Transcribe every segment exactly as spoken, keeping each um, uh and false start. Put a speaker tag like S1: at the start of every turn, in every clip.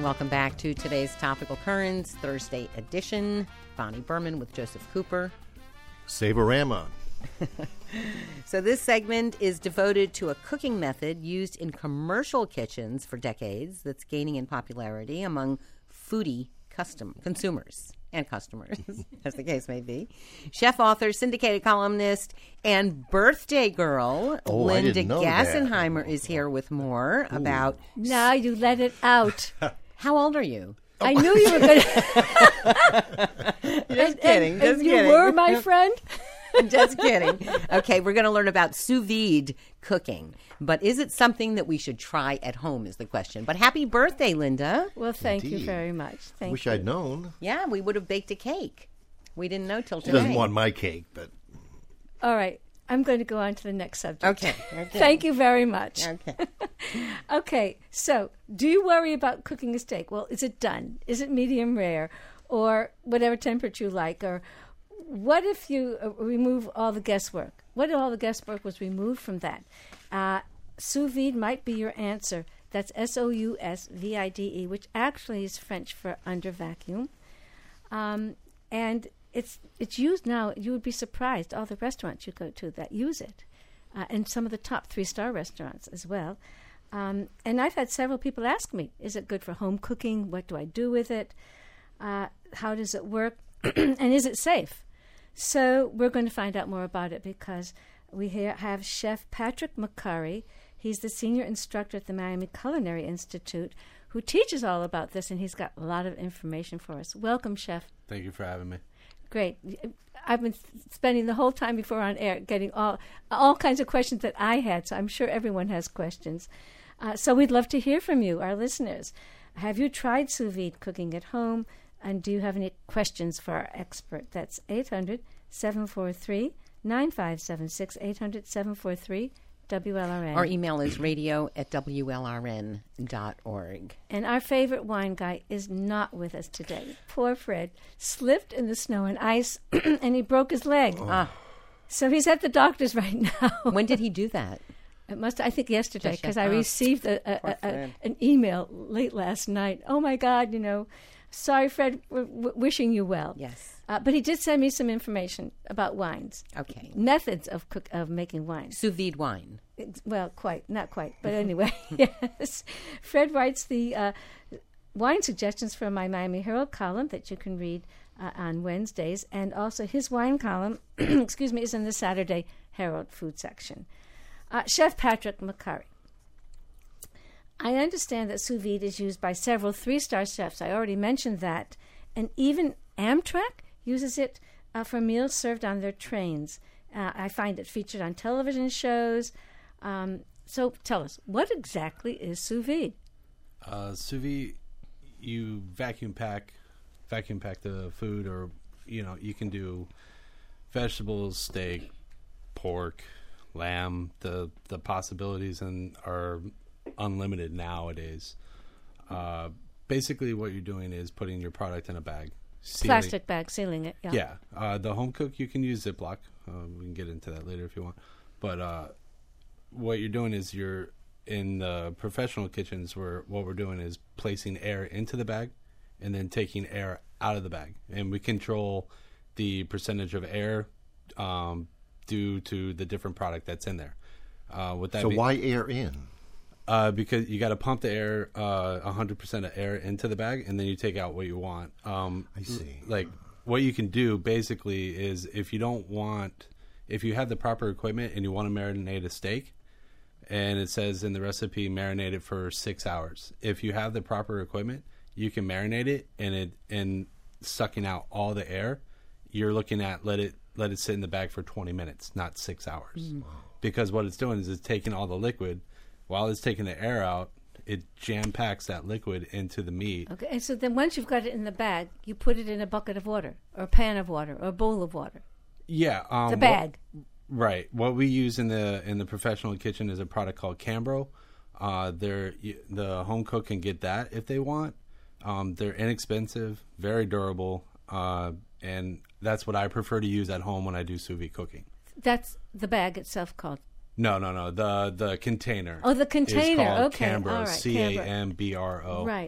S1: Welcome back to today's Topical Currents, Thursday edition. Bonnie Berman with Joseph Cooper.
S2: Savorama.
S1: So this segment is devoted to a cooking method used in commercial kitchens for decades that's gaining in popularity among foodie custom consumers and customers, as the case may be. Chef, author, syndicated columnist, and birthday girl
S2: Oh, I
S1: Linda
S2: didn't know
S1: Gassenheimer
S2: that.
S1: is here with more about...
S3: Now you let it out.
S1: How old are you?
S3: I knew you were going to.
S1: Just kidding.
S3: And,
S1: just
S3: and you
S1: kidding.
S3: were my friend.
S1: Just kidding. Okay, we're going to learn about sous vide cooking. But is it something that we should try at home is the question. But happy birthday, Linda.
S3: Well, thank
S2: Indeed.
S3: you very much. Thank
S2: Wish
S3: you.
S2: I'd known.
S1: Yeah, we would have baked a cake. We didn't know till
S2: She
S1: today.
S2: doesn't want my cake, but
S3: All right. I'm going to go on to the next subject.
S1: Okay. okay.
S3: Thank you very much.
S1: Okay.
S3: Okay, so do you worry about cooking a steak? Well, is it done? Is it medium rare? Or whatever temperature you like? Or what if you uh, remove all the guesswork? What if all the guesswork was removed from that? Uh, sous vide might be your answer. That's S O U S V I D E, which actually is French for under vacuum. Um, and it's it's used now. You would be surprised, all the restaurants you go to that use it. Uh, and some of the top three-star restaurants as well. Um, and I've had several people ask me, is it good for home cooking? What do I do with it? Uh, how does it work? And is it safe? So we're going to find out more about it because we ha- have Chef Patrick McCurry. He's the senior instructor at the Miami Culinary Institute who teaches all about this, and he's got a lot of information for us. Welcome, Chef.
S4: Thank you for having me.
S3: Great. I've been spending the whole time before on air getting all all kinds of questions that I had, so I'm sure everyone has questions. Uh, so we'd love to hear from you, our listeners. Have you tried sous vide cooking at home? And do you have any questions for our expert? That's eight hundred, seven four three, nine five seven six, eight hundred, seven four three, W L R N.
S1: Our email is radio at W L R N dot org.
S3: And our favorite wine guy is not with us today. Poor Fred slipped in the snow and ice, and he broke his leg.
S2: Oh.
S1: Ah.
S3: So he's at the doctor's right now.
S1: When did he do that?
S3: It must, I think, yesterday,
S1: Just
S3: because
S1: yes-
S3: I
S1: oh,
S3: received a, a,
S1: poor
S3: a, a,
S1: Fred.
S3: an email late last night. Oh, my God, you know, sorry, Fred, we're, we're wishing you well.
S1: Yes.
S3: Uh, but he did send me some information about wines,
S1: Okay.
S3: methods of cook, of making wines.
S1: Sous vide wine.
S3: It's- Well, quite, not quite, but anyway, yes. Fred writes the uh, wine suggestions for my Miami Herald column that you can read uh, on Wednesdays, and also his wine column, excuse me, is in the Saturday Herald food section. Uh, Chef Patrick McCurry. I understand that sous vide is used by several three-star chefs. I already mentioned that. And even Amtrak uses it uh, for meals served on their trains. Uh, I find it featured on television shows. Um, so tell us, what exactly is sous vide?
S4: Uh, sous vide, you vacuum pack, vacuum pack the food, or you know, you can do vegetables, steak, pork, lamb. The the possibilities and are unlimited nowadays. Uh, basically, what you're doing is putting your product in a bag, sealing-
S3: Plastic bag, sealing it. Yeah.
S4: Yeah, uh, the home cook you can use Ziploc. Uh, we can get into that later if you want. But uh, what you're doing is you're in the professional kitchens where what we're doing is placing air into the bag and then taking air out of the bag, and we control the percentage of air um, due to the different product that's in there. Uh, with that
S2: so
S4: being-
S2: why air in?
S4: Uh, because you got to pump the air, uh, one hundred percent of air into the bag, and then you take out what you want. Um,
S2: I see.
S4: Like, what you can do, basically, is if you don't want, if you have the proper equipment and you want to marinate a steak, and it says in the recipe, marinate it for six hours. If you have the proper equipment, you can marinate it, and it and sucking out all the air, you're looking at let it let it sit in the bag for twenty minutes, not six hours.
S3: Mm.
S4: Because what it's doing is it's taking all the liquid. While it's taking the air out, it jam packs that liquid into the meat.
S3: Okay, and so then once you've got it in the bag, you put it in a bucket of water, or a pan of water, or a bowl of water.
S4: Yeah, um,
S3: The bag.
S4: What, right. What we use in the in the professional kitchen is a product called Cambro. Uh, they're the home cook can get that if they want. Um, they're inexpensive, very durable, uh, and that's what I prefer to use at home when I do sous vide cooking.
S3: That's the bag itself called.
S4: No, no, no. The the container.
S3: Oh, the container.
S4: Is called
S3: Okay,
S4: Cambro.
S3: all right,
S4: C A
S3: Cambro.
S4: M B R O.
S3: Right.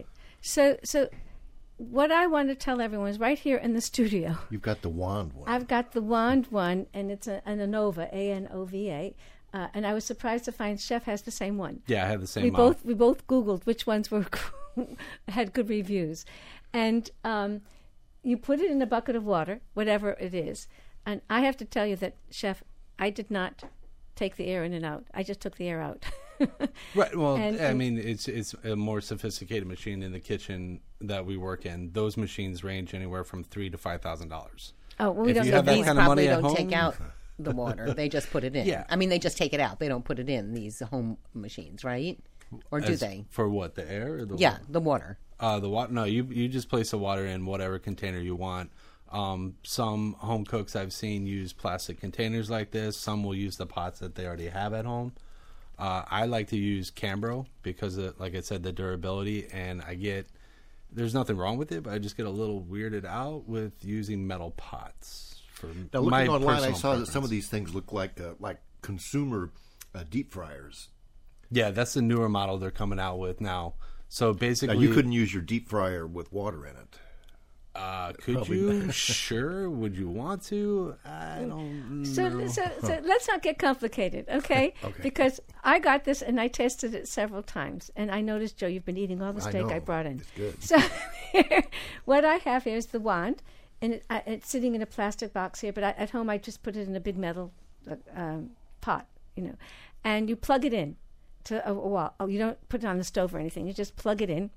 S3: So, so what I want to tell everyone is right here in the studio.
S2: You've got the wand one.
S3: I've got the wand one, and it's a, an Anova, A N O V A. Uh, and I was surprised to find Chef has the same one.
S4: Yeah, I have the same
S3: We
S4: model.
S3: both we both Googled which ones were had good reviews, and um, you put it in a bucket of water, whatever it is. And I have to tell you that, Chef, I did not take the air in and out. I just took the air out.
S4: Right. Well,
S3: And-
S4: I
S3: and-
S4: mean, it's it's a more sophisticated machine in the kitchen that we work in. Those machines range anywhere from three to five thousand dollars.
S3: Oh, well, we
S4: If
S3: don't
S4: you
S3: know
S4: have that
S1: These
S4: kind of
S1: probably
S4: money at
S1: don't
S4: home,
S1: take out the water. They just put it in.
S4: Yeah.
S1: I mean, they just take it out. They don't put it in, these home machines, right? Or do
S4: As
S1: they?
S4: For what, the air? Or the
S1: Yeah,
S4: water?
S1: the water.
S4: Uh, the water. No, you you just place the water in whatever container you want. Um, some home cooks I've seen use plastic containers like this. Some will use the pots that they already have at home. Uh, I like to use Cambro because, of, like I said, the durability, and I get there's nothing wrong with it, but I just get a little weirded out with using metal pots. For
S2: Now, looking
S4: my
S2: online, I
S4: personal
S2: saw that some
S4: preference.
S2: of these things look like uh, like consumer uh, deep fryers.
S4: Yeah, that's the newer model they're coming out with now. So
S2: Now,
S4: basically,
S2: you couldn't use your deep fryer with water in it.
S4: Uh, could
S2: Probably
S4: you? Sure. Would you want to? I don't
S3: So,
S4: know.
S3: so, so let's not get complicated, okay?
S2: Okay.
S3: Because I got this and I tested it several times, and I noticed, Joe, you've been eating all the
S2: I
S3: steak I,
S2: know.
S3: brought in.
S2: It's good.
S3: So here, what I have here is the wand, and it, I, it's sitting in a plastic box here. But I, at home, I just put it in a big metal uh, um, pot, you know, and you plug it in to a, a wall. Oh, you don't put it on the stove or anything. You just plug it in,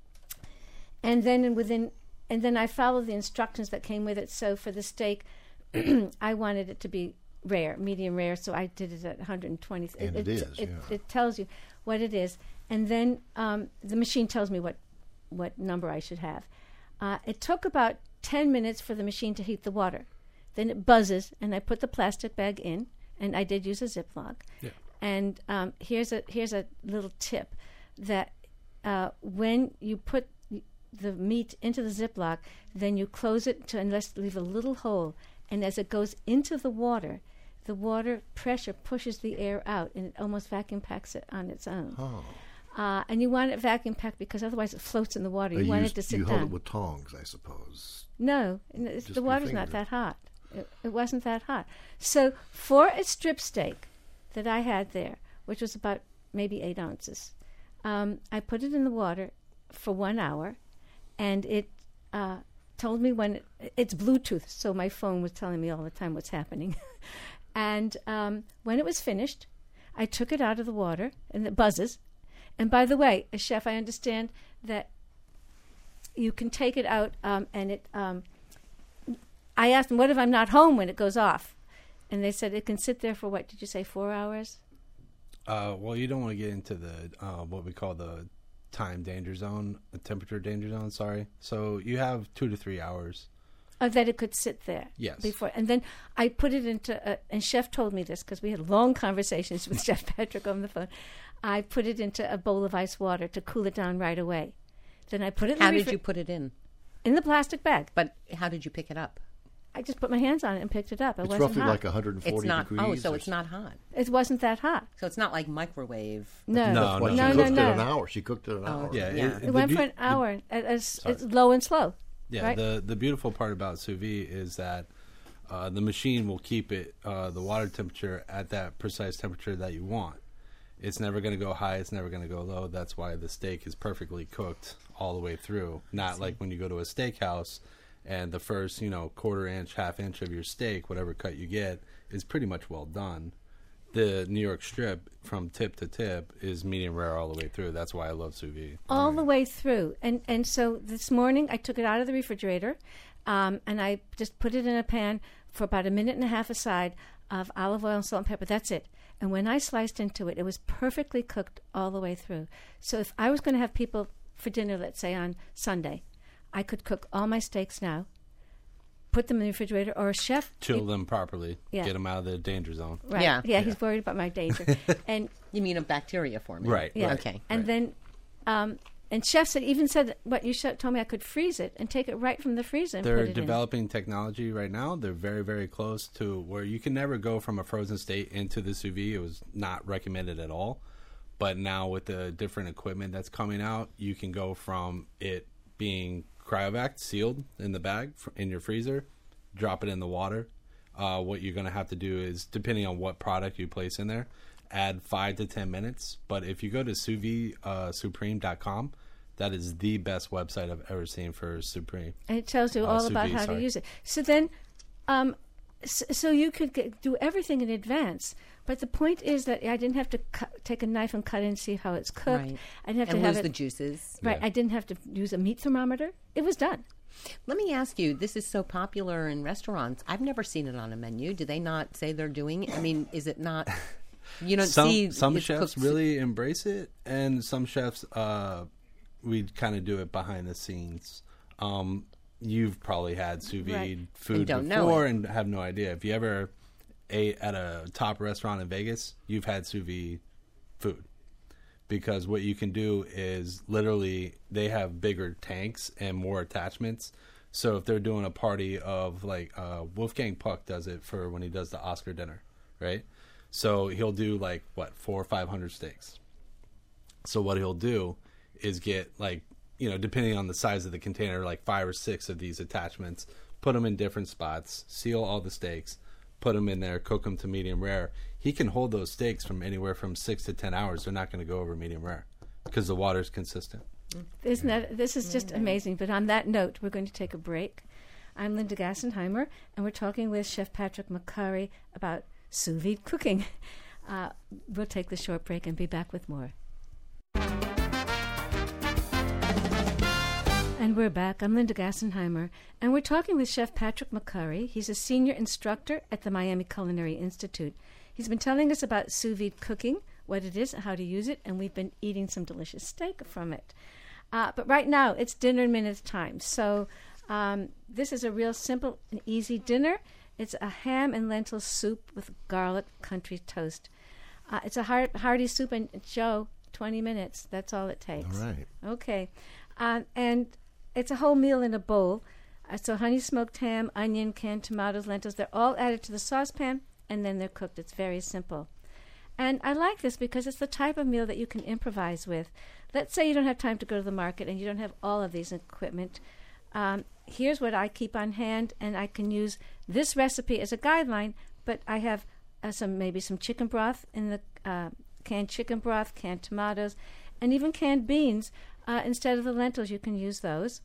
S3: and then within. And then I followed the instructions that came with it. So for the steak, I wanted it to be rare, medium rare. So I did it at one hundred twenty.
S2: And it is,
S3: It,
S2: yeah.
S3: it tells you what it is, and then um, the machine tells me what what number I should have. Uh, it took about ten minutes for the machine to heat the water. Then it buzzes, and I put the plastic bag in, and I did use a Ziploc.
S4: Yeah.
S3: And um, here's a here's a little tip that uh, when you put the meat into the Ziploc, then you close it to and let's leave a little hole. And as it goes into the water, the water pressure pushes the air out, and it almost vacuum packs it on its own.
S2: Oh.
S3: Uh, and you want it vacuum packed because otherwise it floats in the water. You
S2: Uh,
S3: want
S2: you
S3: it to sit
S2: you
S3: down.
S2: hold it with tongs, I suppose.
S3: No, n- it's,
S2: Just
S3: the
S2: your
S3: water's not
S2: finger.
S3: that hot. It, it wasn't that hot. So for a strip steak that I had there, which was about maybe eight ounces, um, I put it in the water for one hour, and it uh, told me when it, it's Bluetooth, so my phone was telling me all the time what's happening. And um, when it was finished, I took it out of the water, and it buzzes. And by the way, as chef, I understand that you can take it out, um, and it. Um, I asked them, "What if I'm not home when it goes off?" And they said it can sit there for what? Did you say four hours?
S4: Uh, well, you don't want to get into the uh, what we call the time danger zone, the temperature danger zone. Sorry. So you have two to three hours.
S3: Oh, that it could sit there.
S4: Yes.
S3: Before, and then I put it into. A, and Chef told me this because we had long conversations with Chef Patrick on the phone. I put it into a bowl of ice water to cool it down right away. Then I put it. In
S1: How
S3: the
S1: did
S3: refri-
S1: you put it in?
S3: in the plastic bag?
S1: But how did you pick it up?
S3: I just put my hands on it and picked it up. It
S2: It's
S3: wasn't
S2: roughly
S3: hot.
S2: like one hundred forty
S1: It's not.
S2: degrees.
S1: Oh, so
S2: or
S1: it's
S2: s-
S1: not hot.
S3: It wasn't that hot.
S1: So it's not like microwave.
S3: No,
S4: No,
S2: Well,
S4: no.
S2: she
S3: no,
S2: cooked
S3: no,
S2: it an
S3: no.
S2: hour. She cooked it an hour.
S4: Yeah.
S1: Yeah.
S3: It
S4: the
S3: went
S4: beau-
S3: for an
S4: the-
S3: hour. It- it's, it's low and slow.
S4: Yeah,
S3: right?
S4: the the beautiful part about sous vide is that uh, the machine will keep it uh, the water temperature at that precise temperature that you want. It's never going to go high. It's never going to go low. That's why the steak is perfectly cooked all the way through. Not like when you go to a steakhouse and the first, you know, quarter inch, half inch of your steak, whatever cut you get, is pretty much well done. The New York strip from tip to tip is medium rare all the way through. That's why I love sous vide.
S3: all the way through. And and so this morning I took it out of the refrigerator, um, and I just put it in a pan for about a minute and a half aside of olive oil and salt and pepper. That's it. And when I sliced into it, it was perfectly cooked all the way through. So if I was going to have people for dinner, let's say on Sunday, I could cook all my steaks now, put them in the refrigerator, or a chef
S4: Chill them properly.
S3: Yeah.
S4: Get them out of the danger zone.
S3: Right.
S1: Yeah.
S3: yeah, he's worried about my danger. and
S1: You mean a bacteria forming?
S4: Right.
S3: Yeah.
S1: Okay.
S3: And
S1: right.
S3: then, um, and chefs said, even said what you sh- told me I could freeze it and take it right from the freezer and
S4: They're
S3: put it
S4: developing technology right now. They're very, very close to where you can never go from a frozen state into the sous vide. It was not recommended at all. But now with the different equipment that's coming out, you can go from it being cryovac sealed in the bag in your freezer, drop it in the water. Uh, what you're going to have to do is, depending on what product you place in there, add five to ten minutes. But if you go to sous vide supreme dot com, that is the best website I've ever seen for Supreme.
S3: And it tells you
S4: Uh,
S3: all
S4: sous
S3: about
S4: vide,
S3: how
S4: sorry.
S3: to use it. So then, um, so, so you could get, do everything in advance. But the point is that I didn't have to cut, take a knife and cut it and see how it's cooked.
S1: Right.
S3: I didn't have
S1: and
S3: to have
S1: lose
S3: it,
S1: the juices.
S3: Right.
S4: Yeah.
S3: I didn't have to use a meat thermometer. It was done.
S1: Let me ask you, this is so popular in restaurants. I've never seen it on a menu. Do they not say they're doing it? I mean, is it not? You don't
S4: some
S1: see
S4: some
S1: it's
S4: chefs
S1: cooked-
S4: really embrace it, and some chefs uh, we kind of do it behind the scenes. Um, you've probably had sous vide
S3: Right.
S4: food
S1: And don't know
S4: before
S1: it.
S4: and have no idea. If you ever ate at a top restaurant in Vegas, you've had sous vide food. Because what you can do is literally they have bigger tanks and more attachments. So if they're doing a party of like uh, Wolfgang Puck does it for when he does the Oscar dinner, right? So he'll do like what four or five hundred steaks. So what he'll do is get like, you know, depending on the size of the container, like five or six of these attachments, put them in different spots, seal all the steaks, put them in there, cook them to medium rare. He can hold those steaks from anywhere from six to ten hours. They're not going to go over medium rare because the water's consistent.
S3: Isn't that, this is just amazing. But on that note, we're going to take a break. I'm Linda Gassenheimer, and we're talking with Chef Patrick McCurry about sous vide cooking. Uh, we'll take the short break and be back with more. And we're back. I'm Linda Gassenheimer, and we're talking with Chef Patrick McCurry. He's a senior instructor at the Miami Culinary Institute. He's been telling us about sous vide cooking, what it is, how to use it, and we've been eating some delicious steak from it. Uh, but right now, it's dinner minutes time. So um, this is a real simple and easy dinner. It's a ham and lentil soup with garlic country toast. Uh, it's a heart, hearty soup, and Joe, twenty minutes. That's all it takes.
S2: All right.
S3: Okay. Um, and it's a whole meal in a bowl. Uh, so honey smoked ham, onion, canned tomatoes, lentils, they're all added to the saucepan, and then they're cooked. It's very simple. And I like this because it's the type of meal that you can improvise with. Let's say you don't have time to go to the market and you don't have all of these equipment. Um, here's what I keep on hand, and I can use this recipe as a guideline, but I have uh, some maybe some chicken broth in the uh, canned chicken broth, canned tomatoes, and even canned beans. Uh, instead of the lentils, you can use those.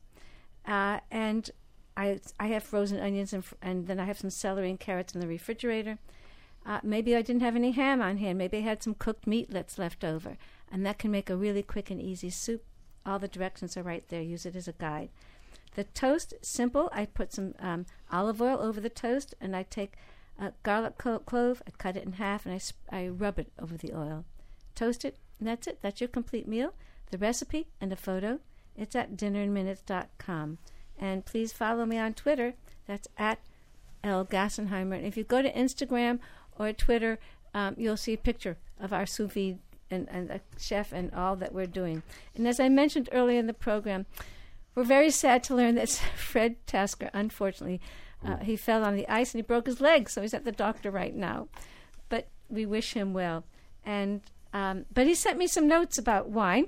S3: Uh, and I I have frozen onions, and, fr- and then I have some celery and carrots in the refrigerator. Uh, maybe I didn't have any ham on hand. Maybe I had some cooked meatlets left over. And that can make a really quick and easy soup. All the directions are right there. Use it as a guide. The toast, simple. I put some um, olive oil over the toast, and I take a garlic co- clove, I cut it in half, and I, sp- I rub it over the oil. Toast it, and that's it. That's your complete meal. The recipe and a photo, it's at dinner in minutes dot com. And please follow me on Twitter. That's at L. Gassenheimer. And if you go to Instagram or Twitter, um, you'll see a picture of our sous vide and, and the chef and all that we're doing. And as I mentioned earlier in the program, we're very sad to learn that Fred Tasker, unfortunately, uh, he fell on the ice and he broke his leg, so he's at the doctor right now. But we wish him well. And um, but he sent me some notes about wine,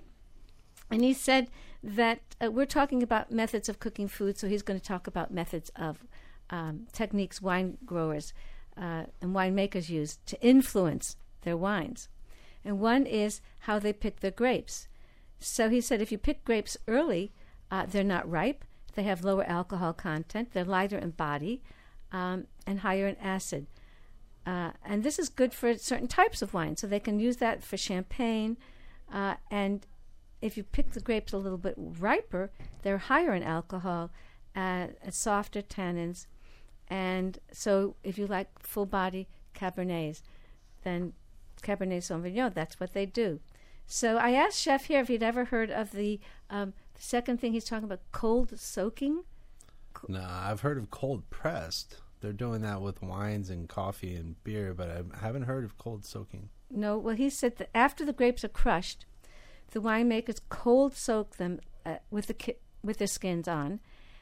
S3: and he said that uh, we're talking about methods of cooking food, so he's going to talk about methods of um, techniques wine growers uh, and winemakers use to influence their wines. And one is how they pick their grapes. So he said if you pick grapes early, uh, they're not ripe, they have lower alcohol content, they're lighter in body, um, and higher in acid. Uh, and this is good for certain types of wine. So they can use that for champagne. Uh, and if you pick the grapes a little bit riper, they're higher in alcohol, uh, softer tannins. And so if you like full-body Cabernets, then Cabernet Sauvignon, that's what they do. So I asked Chef here if he'd ever heard of the, um, the second thing he's talking about, cold soaking.
S4: No, I've heard of cold pressed. They're doing that with wines and coffee and beer, but I haven't heard of cold soaking.
S3: No, well, he said that after the grapes are crushed, the winemakers cold soak them uh, with the ki- with their skins on,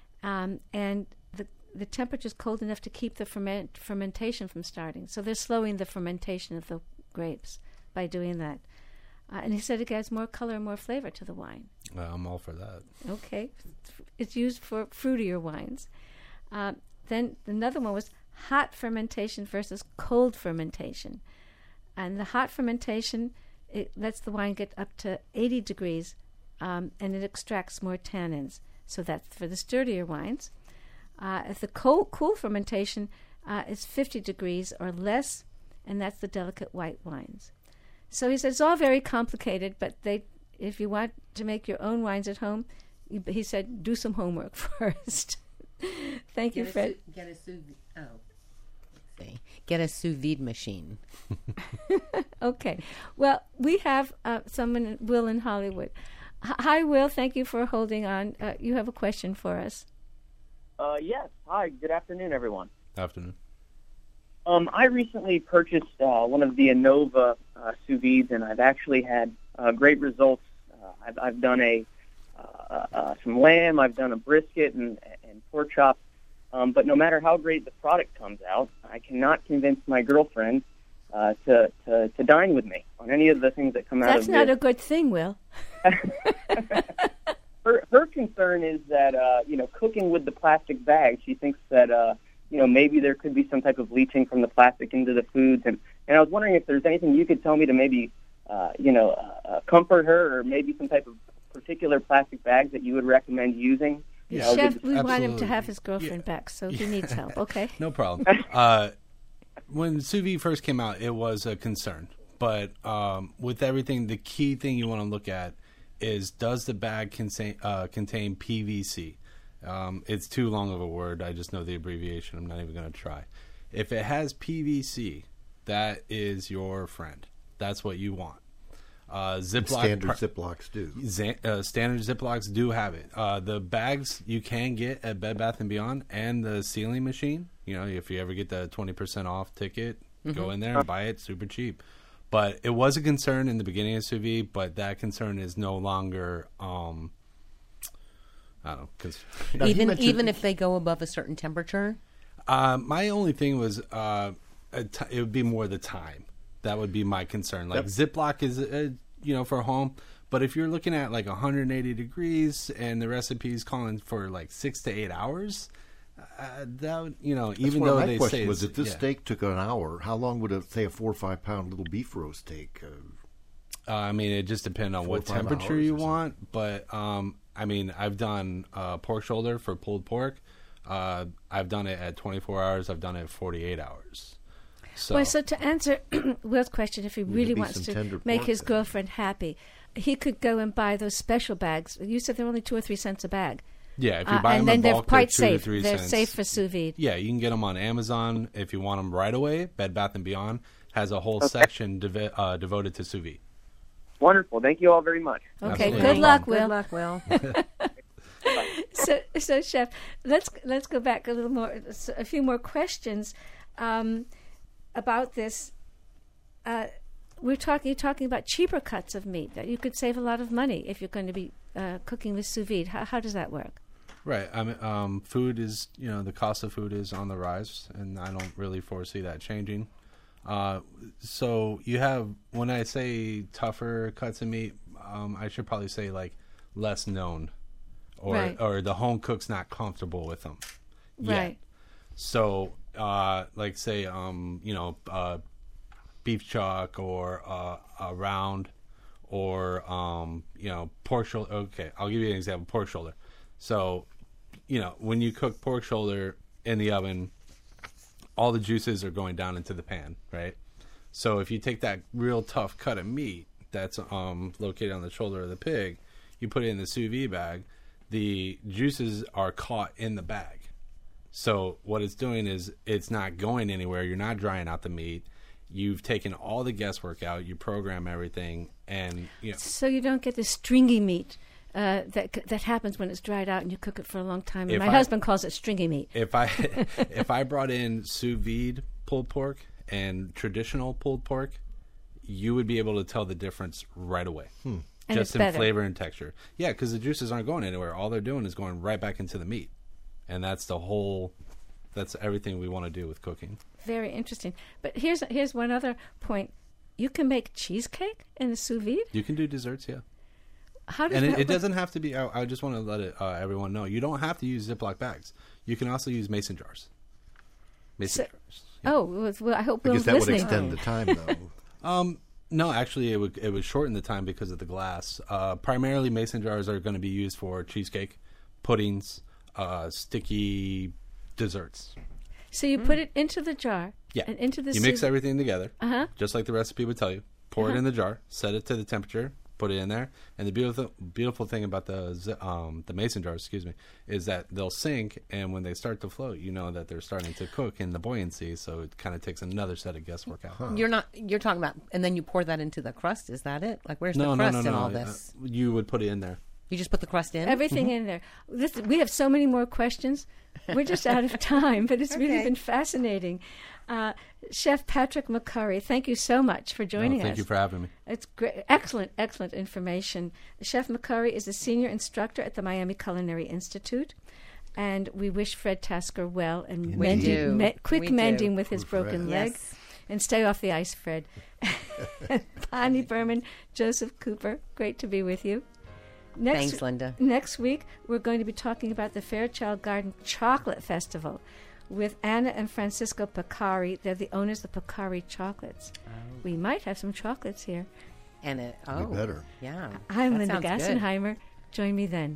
S3: um, and the the temperature is cold enough to keep the ferment- fermentation from starting. So they're slowing the fermentation of the grapes by doing that. Uh, and he said it adds more color and more flavor to the wine.
S4: Uh, I'm all for that.
S3: Okay. It's used for fruitier wines. Uh, then another one was hot fermentation versus cold fermentation. And the hot fermentation, it lets the wine get up to eighty degrees, um, and it extracts more tannins. So that's for the sturdier wines. Uh, if the cold, cool fermentation uh, is fifty degrees or less, and that's the delicate white wines. So he said it's all very complicated, but they, if you want to make your own wines at home, you, he said do some homework first. Thank you,
S1: Get a
S3: Fred.
S1: sous- get a sous vide. Oh, let's see. Get a sous vide machine.
S3: Okay. Well, we have uh, someone, Will, in Hollywood. H- Hi, Will. Thank you for holding on. Uh, you have a question for us.
S5: Uh, yes. Hi. Good afternoon, everyone.
S4: Afternoon.
S5: Um, I recently purchased uh, one of the Innova uh, sous vides, and I've actually had uh, great results. Uh, I've, I've done a uh, uh, some lamb, I've done a brisket and, and pork chop. Um, but no matter how great the product comes out, I cannot convince my girlfriend uh, to, to to dine with me on any of the things that come out
S3: That's
S5: of
S3: not
S5: this.
S3: a good thing, Will.
S5: her her concern is that uh, you know, cooking with the plastic bag, she thinks that uh, you know, maybe there could be some type of leaching from the plastic into the foods, and and I was wondering if there's anything you could tell me to maybe uh, you know uh, uh, comfort her, or maybe some type of particular plastic bags that you would recommend using.
S4: Yeah,
S5: know,
S3: Chef,
S5: with-
S3: we want him to
S4: absolutely.
S3: have his girlfriend
S4: Yeah.
S3: back, so he needs help, okay?
S4: No problem. Uh, when sous vide first came out, it was a concern. But um, with everything, the key thing you want to look at is, does the bag contain, uh, contain P V C? Um, it's too long of a word. I just know the abbreviation. I'm not even going to try. If it has P V C, that is your friend. That's what you want. Uh, Ziploc
S2: Standard
S4: par-
S2: Ziplocs do.
S4: Za- uh, standard Ziplocs do have it. Uh, the bags you can get at Bed Bath and Beyond, and the sealing machine. You know, if you ever get the twenty percent off ticket, go in there and buy it super cheap. But it was a concern in the beginning of sous vide, but that concern is no longer. Um, I don't know. Cause,
S2: Now, you
S1: even
S2: mentioned-
S1: even if they go above a certain temperature.
S4: uh, my only thing was uh, a t- it would be more the time. That would be my concern. Like Ziploc is, uh, you know, for home. But if you're looking at like one hundred eighty degrees and the recipe's calling for like six to eight hours, uh, that would, you know,
S2: That's
S4: even
S2: one
S4: though
S2: of my
S4: they
S2: question
S4: say
S2: was,
S4: it's-
S2: if this
S4: yeah.
S2: steak took an hour, how long would a say a four or five pound little beef roast take? Uh,
S4: Uh, I mean, it just depends on
S2: Four
S4: what
S2: or five
S4: temperature
S2: hours
S4: you
S2: or something.
S4: want. But um, I mean, I've done uh, pork shoulder for pulled pork. Uh, I've done it at twenty-four hours. I've done it at forty-eight hours. So,
S3: Well, so to answer Will's question, if he
S2: Need to
S3: really
S2: be
S3: wants
S2: some
S3: to
S2: tender
S3: make
S2: pork
S3: his
S2: then.
S3: girlfriend happy, he could go and buy those special bags. You said they're only two or three cents a bag.
S4: yeah, if you
S3: Uh,
S4: buy
S3: and
S4: them
S3: then
S4: in
S3: they're
S4: bulk,
S3: quite
S4: they're two
S3: safe.
S4: to three
S3: They're
S4: cents.
S3: safe for sous vide.
S4: Yeah, you can get them on Amazon if you want them right away. Bed Bath and Beyond has a whole section dev- uh, devoted to sous vide.
S5: Wonderful. Thank you all very much.
S3: Okay,
S4: Absolutely.
S3: good
S4: No
S3: luck,
S4: problem.
S3: Will.
S1: Good luck, Will.
S3: So, so chef, let's let's go back a little more, a few more questions um, about this. Uh, we're talking talking about cheaper cuts of meat that you could save a lot of money if you're going to be uh, cooking with sous vide. How, how does that work?
S4: Right. I mean, um, food is, you know, the cost of food is on the rise, and I don't really foresee that changing. Uh, so you have, when I say tougher cuts of meat, um, I should probably say like less known, or
S3: Right.
S4: or the home cook's not comfortable with them. yet.
S3: Right.
S4: So, uh, like say, um, you know, uh, beef chuck or uh, a round, or um, you know, pork shoulder. Okay, I'll give you an example. Pork shoulder. So, you know, when you cook pork shoulder in the oven, all the juices are going down into the pan, right? So if you take that real tough cut of meat that's um, located on the shoulder of the pig, you put it in the sous vide bag, the juices are caught in the bag. So what it's doing is it's not going anywhere. You're not drying out the meat. You've taken all the guesswork out. You program everything, and you know.
S3: So you don't get this stringy meat uh, that that happens when it's dried out and you cook it for a long time. And
S4: If
S3: my
S4: I-
S3: husband calls it stringy meat.
S4: If I if I brought in sous vide pulled pork and traditional pulled pork, you would be able to tell the difference right away.
S3: And
S4: Just
S3: it's
S4: in
S3: better.
S4: flavor and texture. Yeah, because the juices aren't going anywhere. All they're doing is going right back into the meat, and that's the whole. That's everything we want to do with cooking.
S3: Very interesting. But here's here's one other point. you can make cheesecake in a sous vide?
S4: You can do desserts, yeah.
S3: How does
S4: And
S3: that
S4: it, it
S3: work?
S4: doesn't have to be. I, I just want to let it, uh, everyone know you don't have to use Ziploc bags. You can also use mason jars. Mason
S3: So-
S4: jars.
S3: Oh, well, well, I hope
S2: I
S3: Will's
S2: guess that would
S3: listening.
S2: extend the time, though.
S4: Um, no, actually, it would it would shorten the time because of the glass. Uh, primarily, mason jars are going to be used for cheesecake, puddings, uh, sticky desserts.
S3: So you put it into the jar.
S4: Yeah,
S3: And into the
S4: you mix
S3: sous-
S4: everything together,
S3: Uh-huh.
S4: just like the recipe would tell you. Pour it in the jar, set it to the temperature, put it in there. And the beautiful beautiful thing about the zi- um, the mason jars, excuse me, is that they'll sink, and when they start to float, you know that they're starting to cook in the buoyancy. So it kind of takes another set of guesswork out.
S1: You're not. You're talking about, and then you pour that into the crust. Is that it? Like, where's
S4: No,
S1: the
S4: no,
S1: crust
S4: no, no.
S1: in all
S4: Uh,
S1: this?
S4: you would put it in there.
S1: You just put the crust in.
S3: Everything in there. This, we have so many more questions. We're just out of time, but it's really
S1: Okay.
S3: been fascinating. Uh, Chef Patrick McCurry, thank you so much for joining
S4: Oh, thank
S3: us.
S4: you for having me.
S3: It's great, excellent, excellent information. Chef McCurry is a senior instructor at the Miami Culinary Institute, and we wish Fred Tasker well and
S2: Indeed.
S3: mending,
S1: We do.
S3: me- quick
S1: We do.
S3: mending with his
S2: Poor
S3: broken
S2: Fred.
S3: leg.
S1: Yes.
S3: And stay off the ice, Fred. Bonnie Berman, Joseph Cooper, great to be with you. Next,
S1: Thanks, Linda.
S3: Next week, we're going to be talking about the Fairchild Garden Chocolate Festival with Anna and Francisco Pacari. They're the owners of Pacari Chocolates. We might have some chocolates here.
S1: And it. Oh,
S2: better.
S1: Yeah.
S3: I'm
S1: that
S3: Linda
S1: sounds good.
S3: Gassenheimer. Join me then.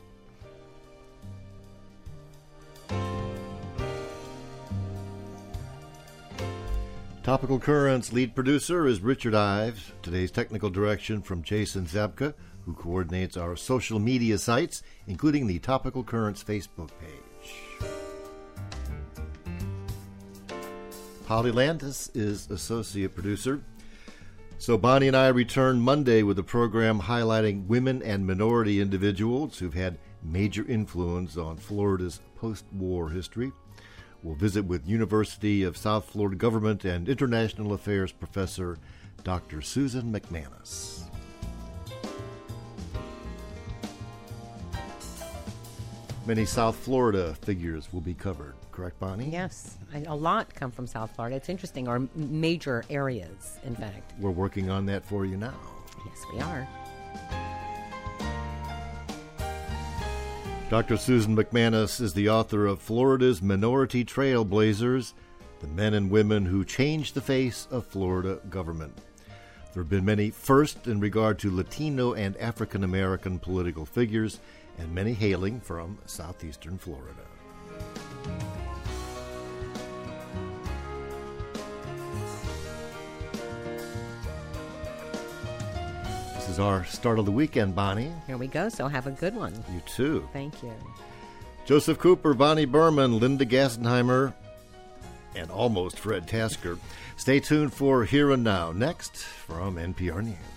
S2: Topical Currents lead producer is Richard Ives. Today's technical direction from Jason Zabka, who coordinates our social media sites, including the Topical Currents Facebook page. Holly Landis is associate producer. So Bonnie and I return Monday with a program highlighting women and minority individuals who've had major influence on Florida's post-war history. We'll visit with University of South Florida Government and International Affairs professor Doctor Susan McManus. Many South Florida figures will be covered, correct, Bonnie?
S1: Yes, I- a lot come from South Florida. It's interesting, or m- major areas, in fact.
S2: We're working on that for you now.
S1: Yes, we are.
S2: Doctor Susan McManus is the author of Florida's Minority Trailblazers, the men and women who changed the face of Florida government. There have been many firsts in regard to Latino and African American political figures, and many hailing from southeastern Florida. This is our start of the weekend, Bonnie.
S1: Here we go. So have a good one.
S2: You too.
S1: Thank you.
S2: Joseph Cooper, Bonnie Berman, Linda Gassenheimer, and almost Fred Tasker. Stay tuned for Here and Now, next from N P R News.